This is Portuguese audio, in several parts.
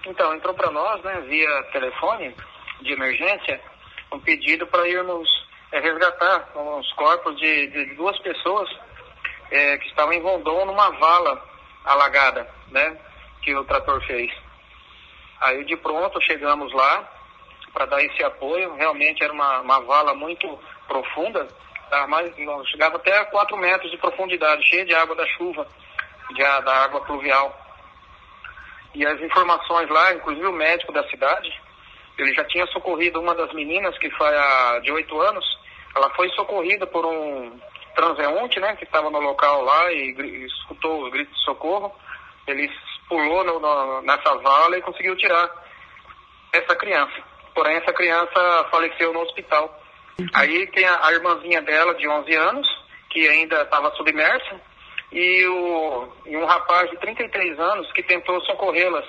Então, entrou para nós, né, via telefone de emergência, um pedido para irmos resgatar os corpos de duas pessoas que estavam em Rondon numa vala alagada, né, que o trator fez. Aí, de pronto, chegamos lá para dar esse apoio. Realmente era uma vala muito profunda, tá? Chegava até a 4 metros de profundidade, cheia de água da chuva, da água pluvial. E as informações lá, inclusive o médico da cidade, ele já tinha socorrido uma das meninas, que foi de 8 anos. Ela foi socorrida por um transeunte, né, que estava no local lá e escutou os gritos de socorro. Ele pulou nessa vala e conseguiu tirar essa criança. Porém, essa criança faleceu no hospital. Aí tem a irmãzinha dela, de 11 anos, que ainda estava submersa, e um rapaz de 33 anos que tentou socorrê-las.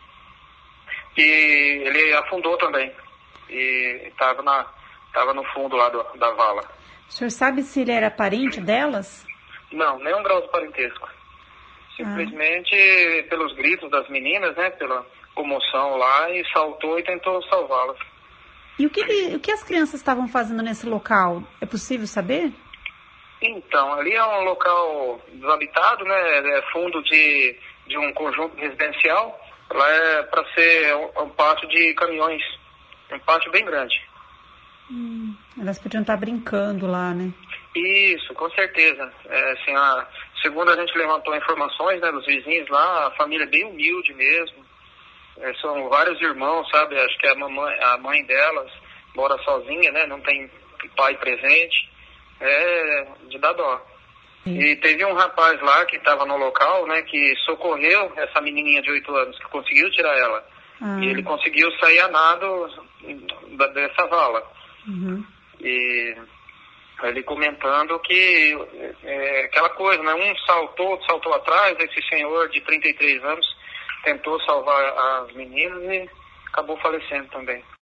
E ele afundou também. E estava no fundo lá da vala. O senhor sabe se ele era parente delas? Não, nenhum grau de parentesco. Simplesmente pelos gritos das meninas, né, pela comoção lá, e saltou e tentou salvá-las. E o que as crianças estavam fazendo nesse local? É possível saber? Então, ali é um local desabitado, né, é fundo de um conjunto residencial. Lá é para ser um pátio de caminhões, um pátio bem grande. Elas podiam estar brincando lá, né? Isso, com certeza. Assim, segundo a gente levantou informações, né, dos vizinhos lá, a família é bem humilde mesmo. São vários irmãos, sabe? Acho que a mãe delas mora sozinha, né? Não tem pai presente. De dar dó. E teve um rapaz lá que estava no local, né? Que socorreu essa menininha de 8 anos, que conseguiu tirar ela. E ele conseguiu sair a nado dessa vala. E ele comentando que aquela coisa, né? Um saltou atrás, esse senhor de 33 anos tentou salvar as meninas e acabou falecendo também.